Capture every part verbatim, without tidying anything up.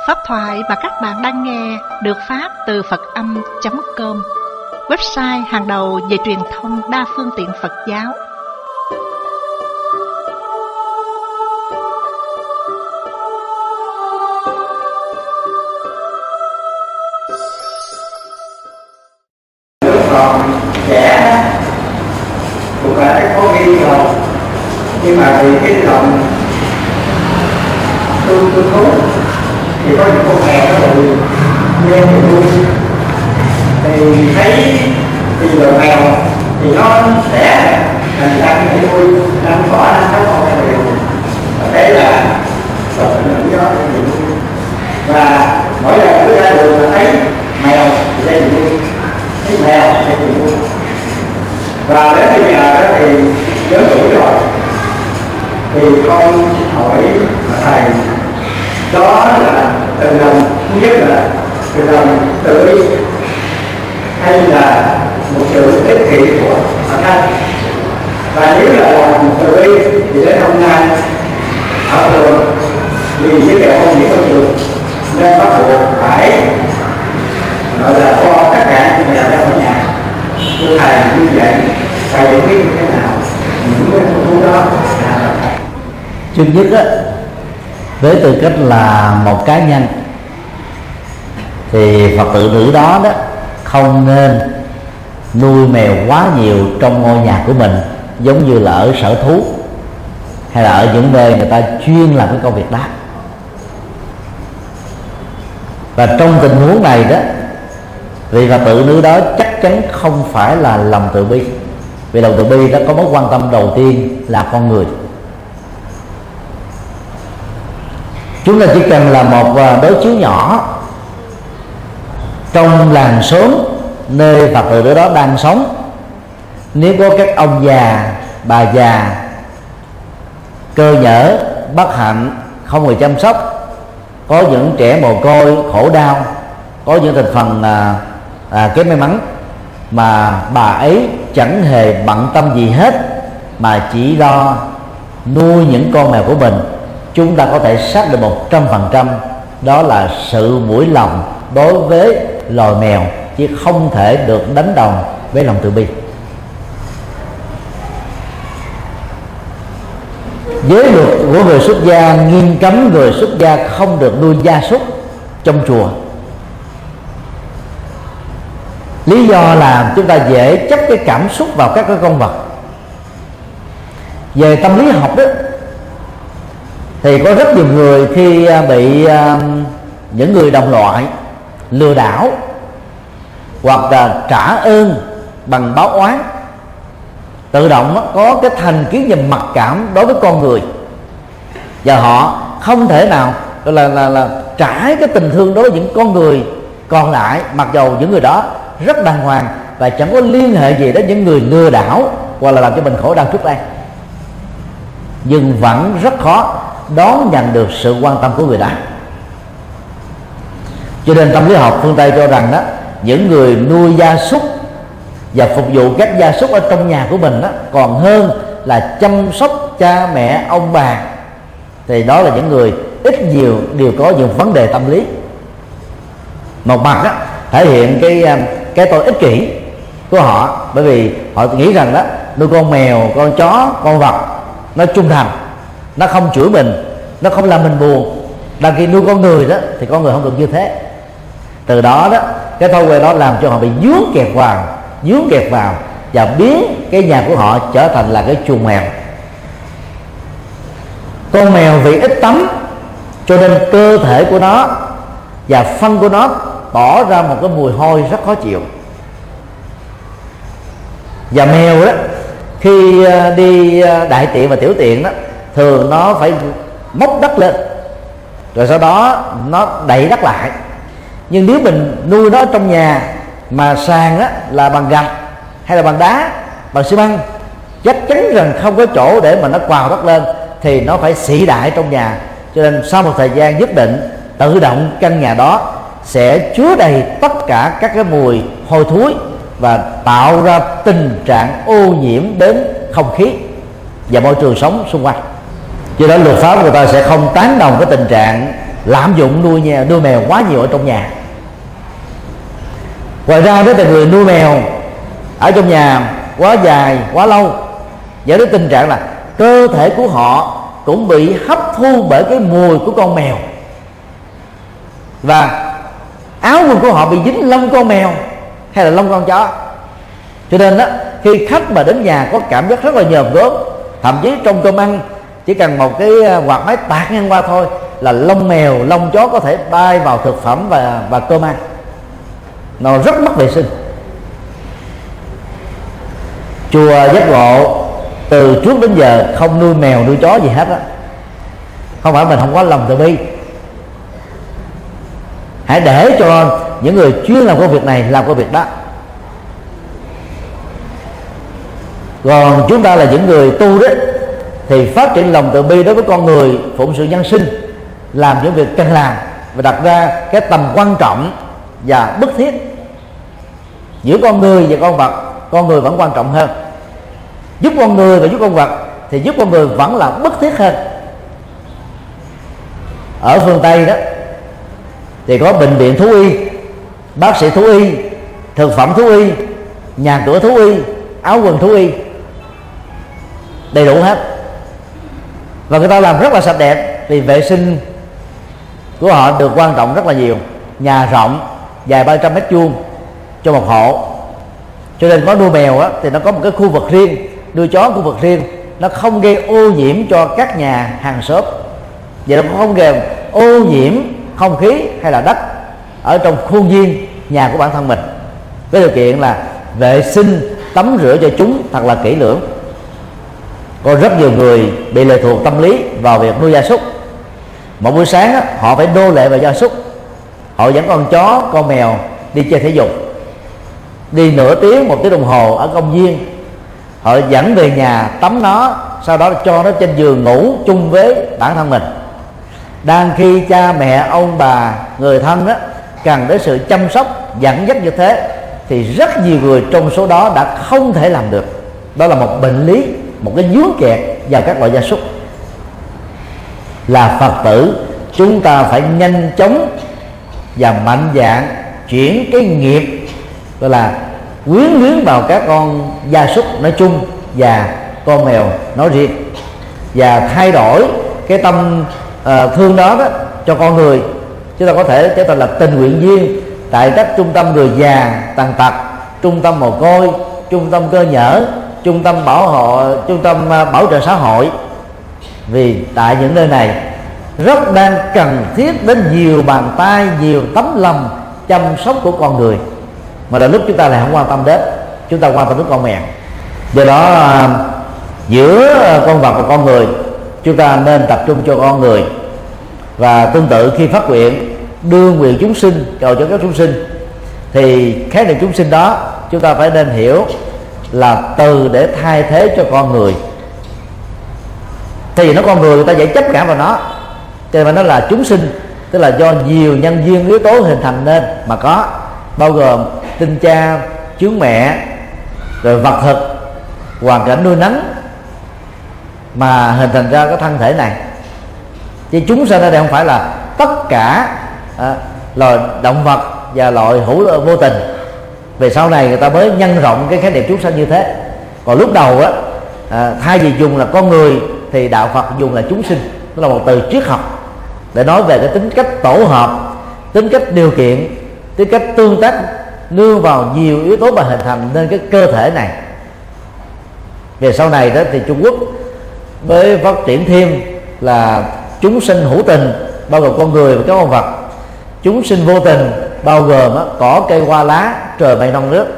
Pháp thoại mà các bạn đang nghe được phát từ Phật Âm chấm com, website hàng đầu về truyền thông đa phương tiện Phật giáo. Còn trẻ cũng là có nghi ngờ, nhưng mà vì cái lòng tương tương thú thì có những con mèo nó bự nên thì vui, thì thấy bây giờ mèo thì nó sẽ thành ra cái vui năm có năm sáu con mèo, thế là có những do thì vui, và mỗi lần cứ ra đường là thấy mèo thì sẽ vui, thấy mèo thì sẽ vui. Và đến bây giờ đó thì lớn tuổi rồi thì con xin hỏi thầy, đó là từ lòng, thứ nhất là từ lòng tự bi hay là một sự ích kỷ của bản thân? Và nếu là lòng từ bi thì đến hôm nay ở trường vì với kẹo không những ở trường nên bắt buộc phải gọi là cho tất cả những nhà ra ở nhà. Thưa thầy, như vậy thầy được biết như thế nào những cái thú đó? Trước nhất á, với tư cách là một cá nhân thì Phật tử nữ đó đó không nên nuôi mèo quá nhiều trong ngôi nhà của mình, giống như là ở sở thú hay là ở những nơi người ta chuyên làm cái công việc đó. Và trong tình huống này đó, vì Phật tử nữ đó chắc chắn không phải là lòng từ bi, vì lòng từ bi đó có mối quan tâm đầu tiên là con người. Chúng ta chỉ cần là một đối chiếu nhỏ trong làng xóm nơi Phật tử đó đang sống. Nếu có các ông già, bà già cơ nhở, bất hạnh, không người chăm sóc, có những trẻ mồ côi khổ đau, có những thành phần à, à, kém may mắn, mà bà ấy chẳng hề bận tâm gì hết mà chỉ lo nuôi những con mèo của mình, chúng ta có thể xác định một trăm phần trăm đó là sự mũi lòng đối với loài mèo, chứ không thể được đánh đồng với lòng từ bi. Giới luật của người xuất gia nghiêm cấm người xuất gia không được nuôi gia súc trong chùa. Lý do là chúng ta dễ chấp cái cảm xúc vào các cái con vật. Về tâm lý học đó thì có rất nhiều người khi bị uh, những người đồng loại lừa đảo hoặc là trả ơn bằng báo oán, tự động đó, có cái thành kiến nhìn mặc cảm đối với con người, và họ không thể nào là, là, là trải cái tình thương đối với những con người còn lại, mặc dầu những người đó rất đàng hoàng và chẳng có liên hệ gì đến những người lừa đảo hoặc là làm cho mình khổ đau trước đây, nhưng vẫn rất khó đón nhận được sự quan tâm của người đó. Cho nên tâm lý học phương Tây cho rằng đó, những người nuôi gia súc và phục vụ các gia súc ở trong nhà của mình đó, còn hơn là chăm sóc cha mẹ ông bà, thì đó là những người ít nhiều đều có những vấn đề tâm lý. Một mặt đó, thể hiện cái cái tôi ích kỷ của họ, bởi vì họ nghĩ rằng đó nuôi con mèo, con chó, con vật nó trung thành, nó không chửi mình, nó không làm mình buồn. Đang khi nuôi con người đó thì con người không được như thế. Từ đó đó cái thói quen đó làm cho họ bị dướng kẹt vào, dướng kẹt vào và biến cái nhà của họ trở thành là cái chuồng mèo. Con mèo vì ít tắm cho nên cơ thể của nó và phân của nó tỏ ra một cái mùi hôi rất khó chịu. Và mèo đó khi đi đại tiện và tiểu tiện đó, thường nó phải móc đất lên rồi sau đó nó đậy đất lại. Nhưng nếu mình nuôi nó trong nhà mà sàn á, là bằng gạch hay là bằng đá, bằng xi măng, chắc chắn rằng không có chỗ để mà nó quào đất lên thì nó phải xị đại trong nhà. Cho nên sau một thời gian nhất định, tự động căn nhà đó sẽ chứa đầy tất cả các cái mùi hôi thối và tạo ra tình trạng ô nhiễm đến không khí và môi trường sống xung quanh. Do đó luật pháp người ta sẽ không tán đồng cái tình trạng lạm dụng nuôi nhà, nuôi mèo quá nhiều ở trong nhà. Ngoài ra đó, thì người nuôi mèo ở trong nhà quá dài, quá lâu, dẫn đến tình trạng là cơ thể của họ cũng bị hấp thu bởi cái mùi của con mèo, và áo quần của họ bị dính lông con mèo hay là lông con chó. Cho nên đó, khi khách mà đến nhà có cảm giác rất là nhòm gớm, thậm chí trong cơm ăn chỉ cần một cái quạt máy tạt ngang qua thôi là lông mèo, lông chó có thể bay vào thực phẩm và, và cơm ăn, nó rất mất vệ sinh. Chùa Giác Ngộ từ trước đến giờ không nuôi mèo nuôi chó gì hết á. Không phải mình không có lòng từ bi, hãy để cho những người chuyên làm công việc này làm công việc đó. Còn chúng ta là những người tu đó thì phát triển lòng từ bi đối với con người, phụng sự nhân sinh, làm những việc cần làm và đặt ra cái tầm quan trọng và bức thiết. Giữa con người và con vật, con người vẫn quan trọng hơn. Giúp con người và giúp con vật thì giúp con người vẫn là bức thiết hơn. Ở phương Tây đó thì có bệnh viện thú y, bác sĩ thú y, thực phẩm thú y, nhà cửa thú y, áo quần thú y, đầy đủ hết. Và người ta làm rất là sạch đẹp, vì vệ sinh của họ được quan trọng rất là nhiều. Nhà rộng dài ba trăm mét vuông cho một hộ, cho nên có nuôi mèo á, thì nó có một cái khu vực riêng, nuôi chó khu vực riêng, nó không gây ô nhiễm cho các nhà hàng xóm, và nó cũng không gây ô nhiễm không khí hay là đất ở trong khuôn viên nhà của bản thân mình, với điều kiện là vệ sinh tắm rửa cho chúng thật là kỹ lưỡng. Có rất nhiều người bị lệ thuộc tâm lý vào việc nuôi gia súc. Một buổi sáng á, họ phải nô lệ vào gia súc, họ dẫn con chó, con mèo đi chơi thể dục, đi nửa tiếng, một tiếng đồng hồ ở công viên, họ dẫn về nhà tắm nó, sau đó cho nó trên giường ngủ chung với bản thân mình. Đang khi cha mẹ, ông bà, người thân đó cần đến sự chăm sóc dẫn dắt như thế, thì rất nhiều người trong số đó đã không thể làm được. Đó là một bệnh lý, một cái vướng kẹt vào các loại gia súc. Là Phật tử, chúng ta phải nhanh chóng và mạnh dạn chuyển cái nghiệp gọi là quyến luyến vào các con gia súc nói chung và con mèo nói riêng, và thay đổi cái tâm uh, thương đó, đó cho con người. Chúng ta có thể trở thành là tình nguyện viên tại các trung tâm người già tàn tật, trung tâm mồ côi, trung tâm cơ nhở, trung tâm bảo hộ, trung tâm uh, bảo trợ xã hội. Vì tại những nơi này rất đang cần thiết đến nhiều bàn tay, nhiều tấm lòng chăm sóc của con người, mà đến lúc chúng ta lại không quan tâm đến, chúng ta quan tâm đến con mèo. Do đó giữa con vật và con người, chúng ta nên tập trung cho con người. Và tương tự khi phát nguyện đưa nguyện chúng sinh cầu cho các chúng sinh, thì khái niệm chúng sinh đó chúng ta phải nên hiểu là từ để thay thế cho con người. Thì nó con người, người ta dễ chấp cảm vào nó, cho nên nó là chúng sinh, tức là do nhiều nhân duyên yếu tố hình thành nên mà có, bao gồm tinh cha, chướng mẹ, rồi vật thực, hoàn cảnh nuôi nấng mà hình thành ra cái thân thể này. Chứ chúng sinh ở đây không phải là tất cả à, loài động vật và loại hữu vô tình. Về sau này người ta mới nhân rộng cái khái niệm chúng sinh như thế. Còn lúc đầu á, à, thay vì dùng là con người thì đạo Phật dùng là chúng sinh, tức là một từ triết học để nói về cái tính cách tổ hợp, tính cách điều kiện, tính cách tương tác nương vào nhiều yếu tố mà hình thành nên cái cơ thể này. Về sau này đó thì Trung Quốc mới phát triển thêm là chúng sinh hữu tình, bao gồm con người và các con vật; chúng sinh vô tình, bao gồm đó, cỏ cây hoa lá, trời mây non nước.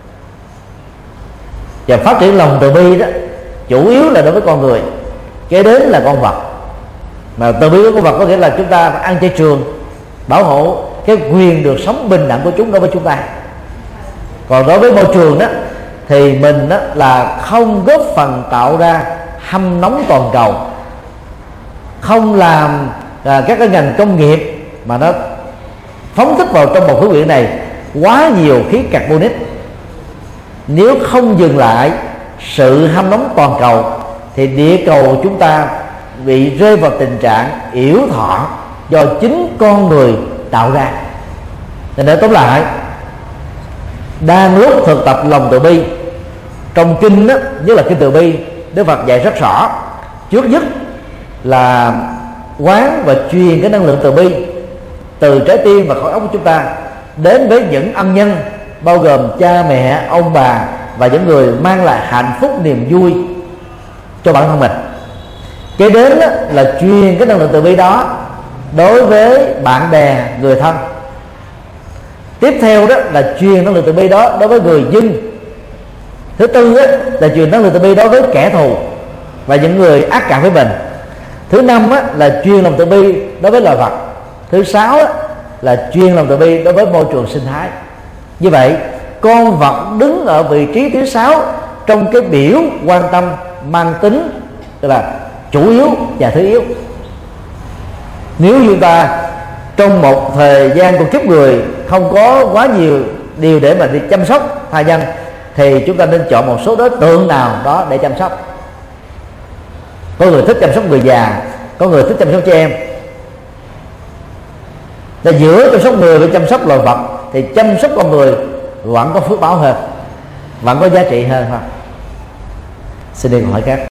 Và phát triển lòng từ bi đó chủ yếu là đối với con người, kế đến là con vật. Mà từ bi của con vật có nghĩa là chúng ta ăn chay trường, bảo hộ cái quyền được sống bình đẳng của chúng đối với chúng ta. Còn đối với môi trường đó thì mình đó là không góp phần tạo ra hâm nóng toàn cầu, không làm à, các cái ngành công nghiệp mà nó phóng thích vào trong một khối quyển này quá nhiều khí carbonic. Nếu không dừng lại sự hâm nóng toàn cầu thì địa cầu chúng ta bị rơi vào tình trạng yểu thọ do chính con người tạo ra. Cho nên tóm lại, đang lúc thực tập lòng từ bi, trong kinh đó, nhất là kinh từ bi, Đức Phật dạy rất rõ. Trước nhất là quán và truyền cái năng lượng từ bi từ trái tim và khối óc của chúng ta đến với những ân nhân, bao gồm cha mẹ, ông bà và những người mang lại hạnh phúc, niềm vui cho bản thân mình. Kế đến đó là truyền cái năng lượng từ bi đó đối với bạn bè, người thân. Tiếp theo đó là truyền năng lượng từ bi đó đối với người dân. Thứ tư đó là truyền năng lượng từ bi đối với kẻ thù và những người ác cảm với mình. Thứ năm á, là truyền lòng từ bi đối với loài vật. Thứ sáu á, là truyền lòng từ bi đối với môi trường sinh thái. Như vậy, con vật đứng ở vị trí thứ sáu trong cái biểu quan tâm mang tính tức là chủ yếu và thứ yếu. Nếu chúng ta trong một thời gian của kiếp người không có quá nhiều điều để mà đi chăm sóc tha nhân, thì chúng ta nên chọn một số đối tượng nào đó để chăm sóc. Có người thích chăm sóc người già, có người thích chăm sóc trẻ em. Và giữa chăm sóc người và chăm sóc loài vật thì chăm sóc con người vẫn có phước báo hơn, vẫn có giá trị hơn thôi. Xin đi câu hỏi khác.